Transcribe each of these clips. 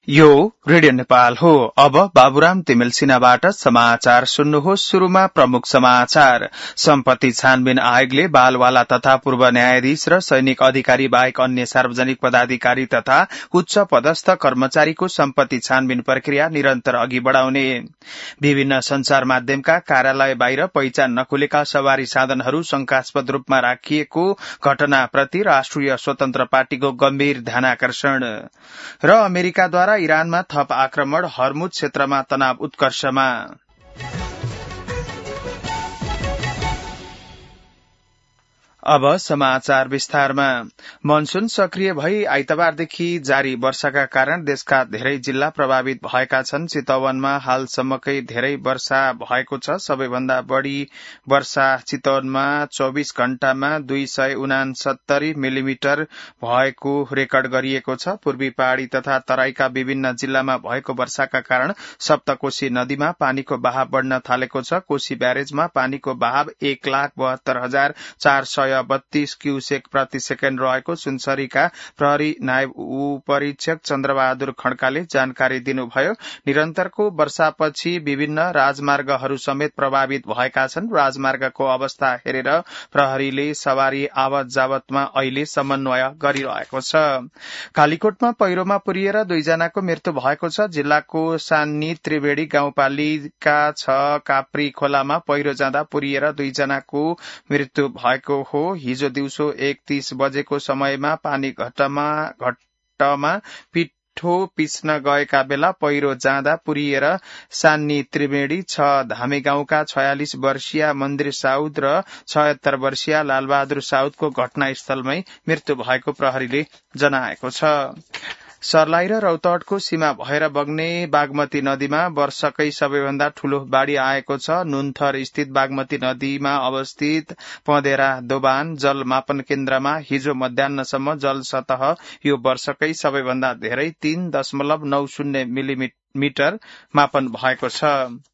यो रेडियो नेपाल हो। अब बाबुराम तिमिल सिन्हाबाट समाचार सुन्नुहोस्। शुरूमा प्रमुख समाचार। सम्पत्ति छानबिन आयोगले बालवाला तथा पूर्व न्यायाधीश र सैनिक अधिकारी बाहेक अन्य सार्वजनिक पदाधिकारी तथा उच्च पदस्थ कर्मचारीको सम्पत्ति छानबिन प्रक्रिया निरन्तर अघि बढ़ाउने। विभिन्न संचार माध्यमका कार्यालय बाहिर पहिचान नखुलेका सवारी साधनहरू शंकास्पद रूपमा राखिएको घटनाप्रति राष्ट्रिय स्वतन्त्र पार्टीको गम्भीर ध्यानाकर्षण र अमेरिकाद्वारा इरानमा थप आक्रमण, हर्मुज क्षेत्रमा तनाव उत्कर्षमा। अब समाचार विस्तारमा। मनसून सक्रिय भई आइतबारदेखि जारी वर्षाका कारण देशका धेरै जिल्ला प्रभावित भएका छन्। चितवनमा हालसम्मकै धेरै वर्षा भएको छ। सबैभन्दा बढ़ी वर्षा चितवनमा 24 घण्टामा 269 मिलिमिटर भएको रेकर्ड गरिएको छ। पूर्वी पहाड़ी तथा तराईका विभिन्न जिल्लामा भएको वर्षाका कारण सप्तकोशी नदीमा पानीको बहाव बढ़न थालेको छ। कोशी ब्यारेजमा पानीको बहाव 1,72,432 क्यूसेक प्रति सेकेण्ड रहेको सुनसरीका प्रहरी नायब उपरीक्षक चन्द्रबहादुर खड्काले जानकारी दिनुभयो। निरन्तरको वर्षापछि विभिन्न राजमार्गहरू समेत प्रभावित भएका छन्। राजमार्गको अवस्था हेरेर प्रहरीले सवारी आवत जावतमा अहिले समन्वय गरिरहेको छ। कालीकोटमा पहिरोमा पुरिएर 2 जनाको मृत्यु भएको छ। जिल्लाको सान्नी त्रिवेणी गाउँपालिका 6 काप्री खोलामा पहिरो जाँदा पुरिएर 2 जनाको मृत्यु भएको हो। हिजो दिउँसो 1:30 बजेको समयमा पानी घट्टमा पिठो पिस्न गएका बेला पहिरो जाँदा पुरिएर सान्नी त्रिवेणी 6 धामे गाउँका 46 वर्षीय मन्दिर साउद र 76 वर्षीय लालबहादुर साउदको घटनास्थलमै मृत्यु भएको प्रहरीले जनाएको छ। सर्लाही र रौतहटको सीमा भएर बग्ने बागमती नदीमा वर्षकै सबैभन्दा ठूलो बाढ़ी आएको छ। नुनथर स्थित बागमती नदीमा अवस्थित पँधेरा दोबान जल मापन केन्द्रमा हिजो मध्याह्नसम्म जल सतह यो वर्षकै सबैभन्दा धेरै 3.90 मिलिमिटर मापन भएको छ।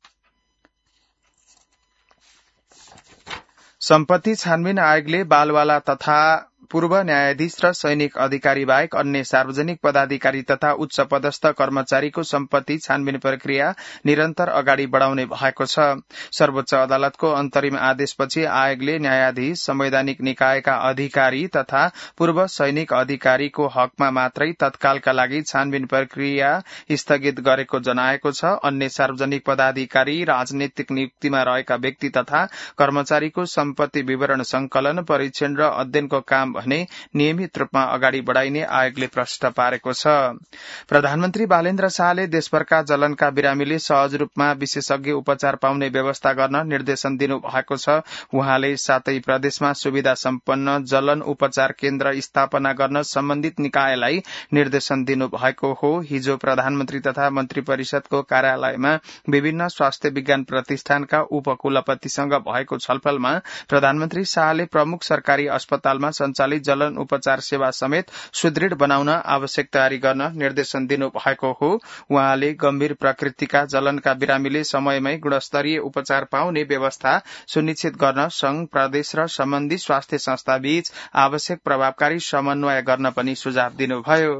सम्पत्ति छानबिन आयोगले बालवाला तथा पूर्व न्यायाधीश र सैनिक अधिकारी बाहेक अन्य सार्वजनिक पदाधिकारी तथा उच्च पदस्थ कर्मचारीको सम्पत्ति छानबिन प्रक्रिया निरन्तर अगाडि बढ़ाउने भएको छ। सर्वोच्च अदालतको अन्तरिम आदेशपछि आयोगले न्यायाधीश, संवैधानिक निकायका अधिकारी तथा पूर्व सैनिक अधिकारीको हकमा मात्रै तत्कालका लागि छानबिन प्रक्रिया स्थगित गरेको जनाएको छ। अन्य सार्वजनिक पदाधिकारी, राजनीतिक नियुक्तिमा रहेका व्यक्ति तथा कर्मचारीको सम्पत्ति विवरण संकलन, परीक्षण र अध्ययनको काम भने नियमित रूपमा अगाडि बढ़ाइने आयोगले प्रश्न पारेको छ। प्रधानमन्त्री बालेन्द्र शाहले देशभरका जलनका बिरामीले सहज रूपमा विशेषज्ञ उपचार पाउने व्यवस्था गर्न निर्देशन दिनु भएको छ। उहाँले सातै प्रदेशमा सुविधा सम्पन्न जलन उपचार केन्द्र स्थापना गर्न सम्बन्धित निकायलाई निर्देशन दिनु भएको हो। हिजो प्रधानमन्त्री तथा मन्त्री परिषदको कार्यालयमा विभिन्न स्वास्थ्य विज्ञान प्रतिष्ठानका उपकुलपतिसँग भएको छलफलमा प्रधानमन्त्री शाहले प्रमुख सरकारी अस्पतालमा सञ्चालित जलन उपचार सेवा समेत सुदृढ़ बनाउन आवश्यक तयारी गर्न निर्देशन दिनु भएको हो। उहाँले गम्भीर प्रकृतिका जलनका बिरामीले समयमै गुणस्तरीय उपचार पाउने व्यवस्था सुनिश्चित गर्न संघ, प्रदेश र सम्बन्धित स्वास्थ्य संस्था बीच आवश्यक प्रभावकारी समन्वय गर्न पनि सुझाव दिनुभयो।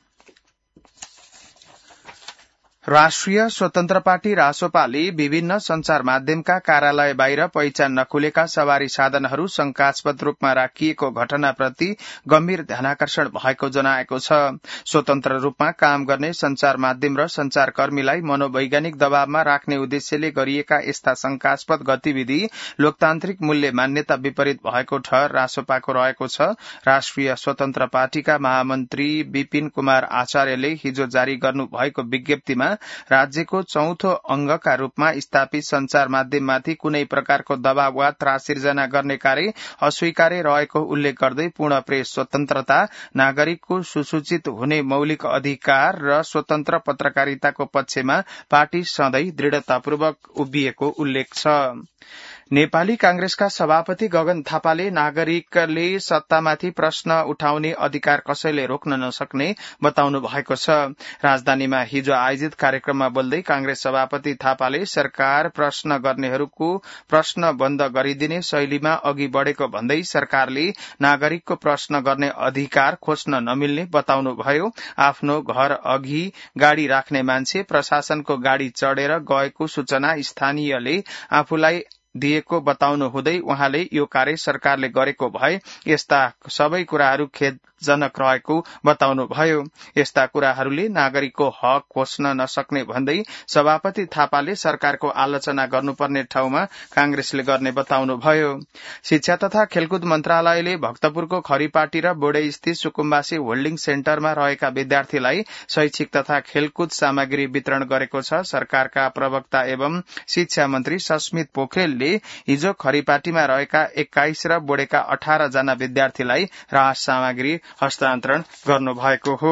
राष्ट्रिय स्वतन्त्र पार्टी रासोपाले विभिन्न संचार माध्यमका कार्यालय बाहिर पहिचान नखुलेका सवारी साधनहरू शंकास्पद रूपमा राखिएको घटनाप्रति गम्भीर ध्यानाकर्षण भएको जनाएको छ। स्वतन्त्र रूपमा काम गर्ने संचार माध्यम र संचारकर्मीलाई मनोवैज्ञानिक दबावमा राख्ने उद्देश्यले गरिएका यस्ता शंकास्पद गतिविधि लोकतान्त्रिक मूल्य मान्यता विपरीत भएको ठहर रासोपाको रहेको छ। राष्ट्रिय स्वतन्त्र पार्टीका महामन्त्री विपिन कुमार आचार्यले हिजो जारी गर्नु भएको विज्ञप्तिमा राज्यको चौथो अंगका रूपमा स्थापित संचार माध्यममाथि कुनै प्रकारको दबाव वा त्रास सिर्जना गर्ने कार्य अस्वीकार्य रहेको उल्लेख गर्दै पूर्ण प्रेस स्वतन्त्रता, नागरिकको सुसूचित हुने मौलिक अधिकार र स्वतन्त्र पत्रकारिताको पक्षमा पार्टी सधैं दृढ़तापूर्वक उभिएको उल्लेख छ। नेपाली कांग्रेसका सभापति गगन थापाले नागरिकले सत्तामाथि प्रश्न उठाउने अधिकार कसैले रोक्न नसक्ने बताउनु भएको छ। राजधानीमा हिजो आयोजित कार्यक्रममा बोल्दै कांग्रेस सभापति थापाले सरकार प्रश्न गर्नेहरूको प्रश्न बन्द गरिदिने शैलीमा अघि बढ़ेको भन्दै सरकारले नागरिकको प्रश्न गर्ने अधिकार खोज्न नमिल्ने बताउनुभयो। आफ्नो घर अघि गाड़ी राख्ने मान्छे प्रशासनको गाड़ी चढ़ेर गएको सूचना स्थानीयले आफूलाई दिएको बताउनु हुँदै उहाँले यो कार्य सरकारले गरेको भए यस्ता सबै कुराहरू खेदजनक रहेको बताउनुभयो। यस्ता कुराहरूले नागरिकको हक खोज्न नसक्ने भन्दै सभापति थापाले सरकारको आलोचना गर्नुपर्ने ठाउँमा कांग्रेसले गर्ने बताउनुभयो। शिक्षा तथा खेलकुद मन्त्रालयले भक्तपुरको खरीपाटी र बोडे स्थित सुकुम्बासी होल्डिङ सेन्टरमा रहेका विद्यार्थीलाई शैक्षिक तथा खेलकुद सामग्री वितरण गरेको छ। सरकारका प्रवक्ता एवं शिक्षा मन्त्री सस्मित पोखरेलले हिजो खरीपाटीमा रहेका 21 र बोडेका 18 जना विद्यार्थीलाई राहत सामग्री हस्तान्तरण गर्नुभएको हो।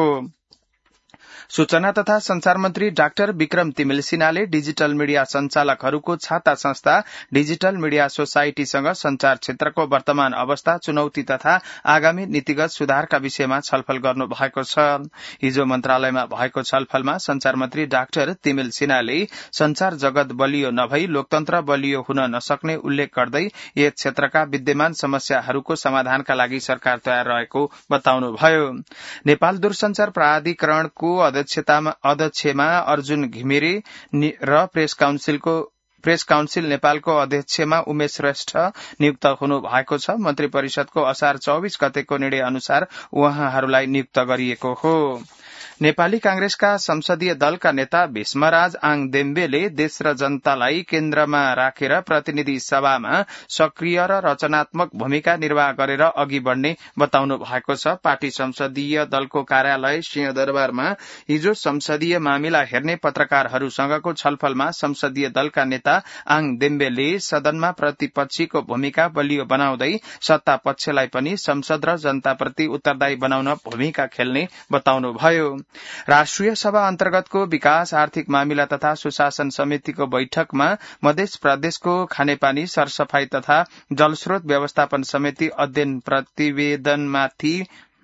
सूचना तथा संचार मन्त्री डाक्टर विक्रम तिमिल सिन्हाले डिजिटल मीडिया संचालकहरूको छाता संस्था डिजिटल मीडिया सोसाइटीसँग संचार क्षेत्रको वर्तमान अवस्था, चुनौती तथा आगामी नीतिगत सुधारका विषयमा छलफल गर्नु भएको छ। हिजो मन्त्रालयमा भएको छलफलमा संचार मन्त्री डाक्टर तिमिल सिन्हाले संचार जगत बलियो नभई लोकतन्त्र बलियो हुन नसक्ने उल्लेख गर्दै यस क्षेत्रका विद्यमान समस्याहरूको समाधानका लागि सरकार तयार रहेको बताउनुभयो। नेपाल दूरसंचार प्राधिकरणको अध्यक्षमा अर्जुन घिमिरे र प्रेस काउन्सिल नेपालको अध्यक्षमा उमेश श्रेष्ठ नियुक्त हुनु भएको छ। मन्त्री परिषदको असार 24 गतेको निर्णय अनुसार उहाँहरूलाई नियुक्त गरिएको हो। नेपाली कांग्रेसका संसदीय दलका नेता भीष्मराज आङ देम्बेले देश र जनतालाई केन्द्रमा राखेर प्रतिनिधि सभामा सक्रिय र रचनात्मक भूमिका निर्वाह गरेर अघि बढ़ने बताउनु भएको छ। पार्टी संसदीय दलको कार्यालय सिंहदरबारमा हिजो संसदीय मामिला हेर्ने पत्रकारहरूसँगको छलफलमा संसदीय दलका नेता आङ देम्बेले सदनमा प्रतिपक्षीको भूमिका बलियो बनाउँदै सत्ता पक्षलाई पनि संसद र जनताप्रति उत्तरदायी बनाउन भूमिका खेल्ने बताउनुभयो। राष्ट्रिय सभा अन्तर्गतको विकास, आर्थिक मामिला तथा सुशासन समितिको बैठकमा मध्य प्रदेशको खानेपानी, सरसफाई तथा जलस्रोत व्यवस्थापन समिति अध्ययन प्रतिवेदनमाथि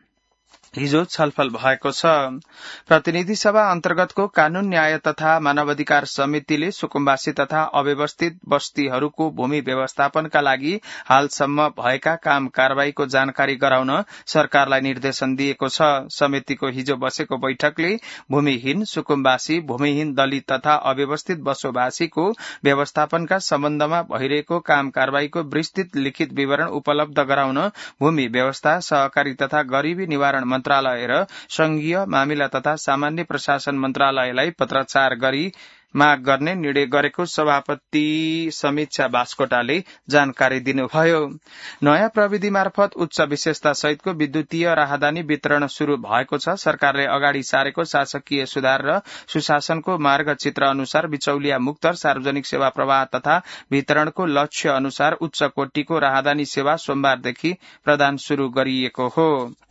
हिजो छलफल भएको छ। प्रतिनिधि सभा अन्तर्गतको कानून, न्याय तथा मानवाधिकार समितिले सुकुम्बासी तथा अव्यवस्थित बस्तीहरूको भूमि व्यवस्थापनका लागि हालसम्म भएका काम कारवाहीको जानकारी गराउन सरकारलाई निर्देशन दिएको छ। समितिको हिजो बसेको बैठकले भूमिहीन, सुकुम्बासी, भूमिहीन दलित तथा अव्यवस्थित बसोबासीको व्यवस्थापनका सम्बन्धमा भइरहेको काम कारवाहीको विस्तृत लिखित विवरण उपलब्ध गराउन भूमि व्यवस्था, सहकारी तथा गरीबी निवारण मन्त्रालय र संघीय मामिला तथा सामान्य प्रशासन मन्त्रालयलाई पत्राचार गरी माग गर्ने निर्णय गरेको सभापति समीक्षा बास्कोटाले जानकारी दिनुभयो। नयाँ प्रविधि मार्फत उच्च विशेषता सहितको विद्युतीय राहदानी वितरण शुरू भएको छ। सरकारले अगाडि सारेको शासकीय सुधार र सुशासनको मार्गचित्र अनुसार बिचौलिया मुक्त सार्वजनिक सेवा प्रवाह तथा वितरणको लक्ष्य अनुसार उच्च कोटिको राहदानी सेवा सोमबारदेखि प्रदान शुरू गरिएको हो।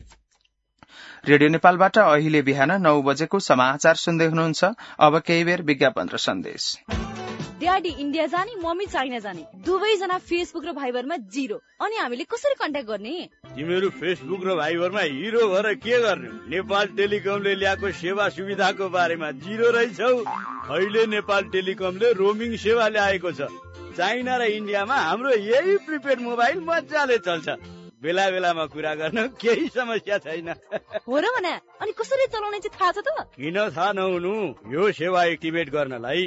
रेडियो नेपालबाट अहिले बिहान 9 बजेको समाचार सुन्दै हुनुहुन्छ। अब केही बेर विज्ञापन र सन्देश। ड्याडी इन्डिया जाने, मम्मी चाइना जाने, दुवैजना फेसबुक र भाइबरमा जिरो। अनि हामीले कसरी कन्ट्याक्ट गर्ने? तिमीहरू फेसबुक र भाइबरमा हिरो भएर के गर्ने? नेपाल टेलिकमले ल्याएको सेवा सुविधाको बारेमा जिरो रहेछौ। अहिले नेपाल टेलिकमले रोमिङ सेवा ल्याएको छ। चाइना र इन्डियामा हाम्रो यही प्रिपेड मोबाइल मजाले चल्छ। बेला बेलामा कुरा गर्न केही समस्या छैन। हो र भने अनि कसरी चलाउने चाहिँ थाहा छ त? किन थाहा नहुनु? यो सेवा एक्टिभेट गर्नलाई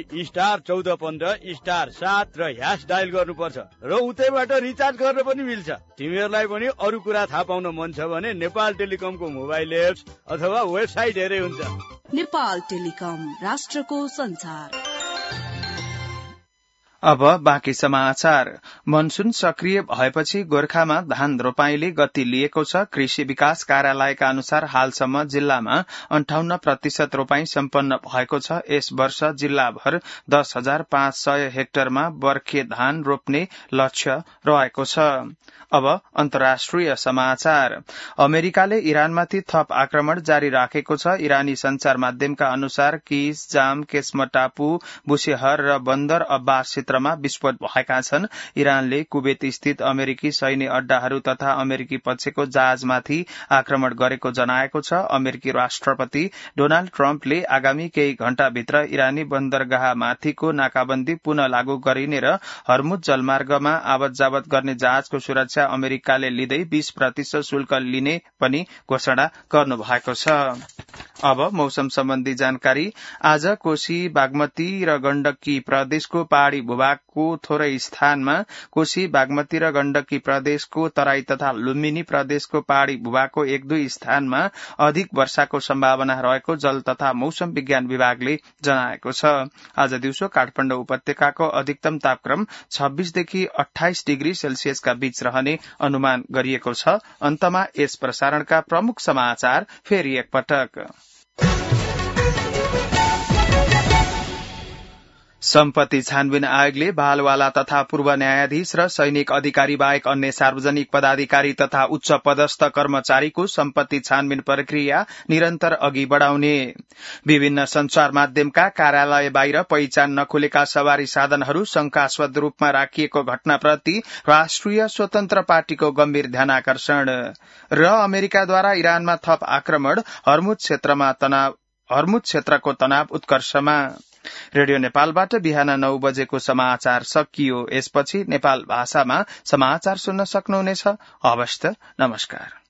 *1415*7 र # डायल गर्नुपर्छ र उतैबाट रिचार्ज गर्न पनि मिल्छ। तिमीहरूलाई पनि अरू कुरा थाहा पाउन मन छ भने नेपाल टेलिकमको मोबाइल एप्स अथवा वेबसाइट हेरे हुन्छ। नेपाल टेलिकम, राष्ट्रको संचार। अब बाँकी समाचार। मनसून सक्रिय भएपछि गोर्खामा धान रोपाईले गति लिएको छ। कृषि विकास कार्यालयका अनुसार हालसम्म जिल्लामा 58% रोपाई सम्पन्न भएको छ। यस वर्ष जिल्लाभर 10,500 हेक्टरमा बर्खे धान रोप्ने लक्ष्य रहेको छ। अब अन्तर्राष्ट्रिय समाचार। अमेरिकाले इरानमाथि थप आक्रमण जारी राखेको छ। इरानी संचार माध्यमका अनुसार किस, जाम, केस्म टापु, बुशेहर र बन्दर अब्बास क्षेत्र समुद्रमा विस्फोट भएका छन्। इरानले कुवेत स्थित अमेरिकी सैन्य अड्डाहरू तथा अमेरिकी पक्षको जहाजमाथि आक्रमण गरेको जनाएको छ। अमेरिकी राष्ट्रपति डोनाल्ड ट्रम्पले आगामी केही घण्टाभित्र इरानी बन्दरगाहमाथिको नाकाबन्दी पुनः लागू गरिने र हर्मुज जलमार्गमा आवत जावत गर्ने जहाजको सुरक्षा अमेरिकाले लिँदै 20% शुल्क लिने पनि घोषणा गर्नु भएको छ। अब मौसम सम्बन्धी जानकारी। आज कोशी, बागमती र गण्डकी प्रदेशको पहाड़ी भूभागको थोरै स्थानमा, कोशी, बागमती र गण्डकी प्रदेशको तराई तथा लुम्बिनी प्रदेशको पहाड़ी भूभागको 1-2 स्थानमा अधिक वर्षाको सम्भावना रहेको जल तथा मौसम विज्ञान विभागले जनाएको छ। आज दिउँसो काठमाडौँ उपत्यकाको अधिकतम तापक्रम 26 देखि 28 डिग्री सेल्सियसका बीच रहने अनुमान गरिएको छ। अन्तमा यस प्रसारणका प्रमुख समाचार फेरि एकपटक। सम्पत्ति छानबिन आयोगले बालवाला तथा पूर्व न्यायाधीश र सैनिक अधिकारी बाहेक अन्य सार्वजनिक पदाधिकारी तथा उच्च पदस्थ कर्मचारीको सम्पत्ति छानबिन प्रक्रिया निरन्तर अघि बढ़ाउने, विभिन्न संचार माध्यमका कार्यालय बाहिर पहिचान नखुलेका सवारी साधनहरू शंकास्पद रूपमा राखिएको घटनाप्रति राष्ट्रिय स्वतन्त्र पार्टीको गम्भीर ध्यानाकर्षण र अमेरिकाद्वारा इरानमा थप आक्रमण, हर्मुज क्षेत्रको तनाव उत्कर्षमा। रेडियो नेपालबाट बिहान 9 बजेको समाचार सकियो। यसपछि नेपाल भाषामा समाचार सुन्न सक्नुहुनेछ। हवस् त, नमस्कार।